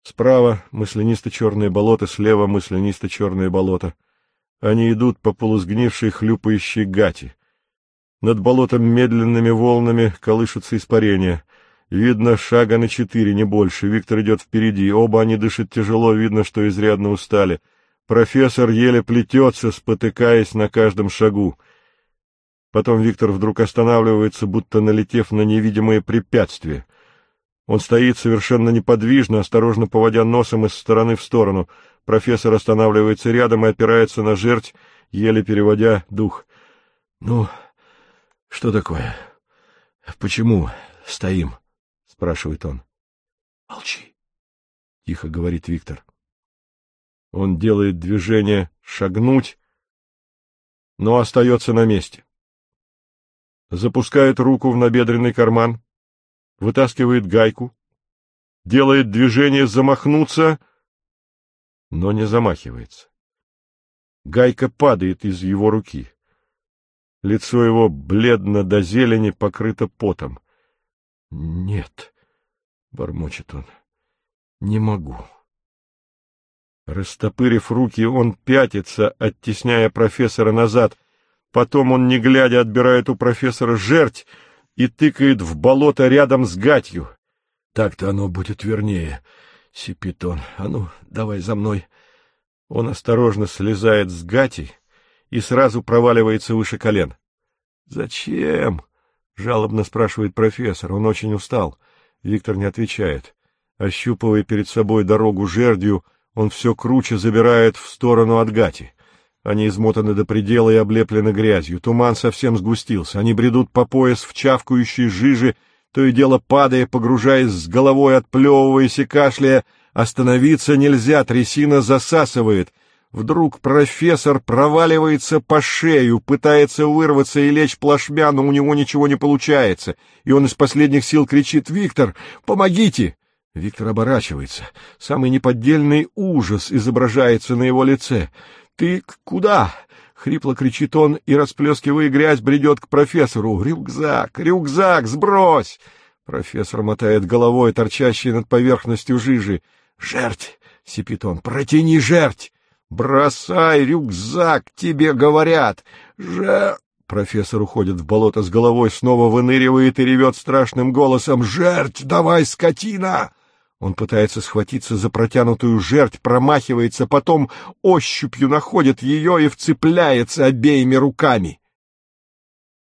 Справа маслянисто-черное болото, слева маслянисто-черное болото. Они идут по полусгнившей хлюпающей гати. Над болотом медленными волнами колышутся испарения. Видно, шага на 4, не больше. Виктор идет впереди. Оба они дышат тяжело, видно, что изрядно устали. Профессор еле плетется, спотыкаясь на каждом шагу. Потом Виктор вдруг останавливается, будто налетев на невидимое препятствие. Он стоит совершенно неподвижно, осторожно поводя носом из стороны в сторону. Профессор останавливается рядом и опирается на жерть, еле переводя дух. — Ну, что такое? Почему стоим? — спрашивает он. — Молчи, — тихо говорит Виктор. Он делает движение шагнуть, но остается на месте. Запускает руку в набедренный карман, вытаскивает гайку, делает движение замахнуться, но не замахивается. Гайка падает из его руки. Лицо его бледно до зелени, покрыто потом. — Нет, — бормочет он, — не могу. Растопырив руки, он пятится, оттесняя профессора назад. Потом он, не глядя, отбирает у профессора жерть и тыкает в болото рядом с гатью. — Так-то оно будет вернее, — сипит он. — А ну, давай за мной. Он осторожно слезает с гати и сразу проваливается выше колен. — Зачем? — жалобно спрашивает профессор. Он очень устал. Виктор не отвечает. Ощупывая перед собой дорогу жердью, он все круче забирает в сторону от гати. Они измотаны до предела и облеплены грязью. Туман совсем сгустился. Они бредут по пояс в чавкающей жиже, то и дело падая, погружаясь с головой, отплевываясь и кашляя. Остановиться нельзя, трясина засасывает. Вдруг профессор проваливается по шею, пытается вырваться и лечь плашмя, но у него ничего не получается. И он из последних сил кричит: «Виктор, помогите!» Виктор оборачивается. Самый неподдельный ужас изображается на его лице. «Ты куда?» — хрипло кричит он и, расплескивая грязь, бредет к профессору. «Рюкзак! Рюкзак! Сбрось!» Профессор мотает головой, торчащей над поверхностью жижи. «Жерть!» — сипит он. «Протяни жерть!» «Бросай рюкзак! Тебе говорят!» Профессор уходит в болото с головой, снова выныривает и ревет страшным голосом: «Жерть! Давай, скотина!» Он пытается схватиться за протянутую жерть, промахивается, потом ощупью находит ее и вцепляется обеими руками.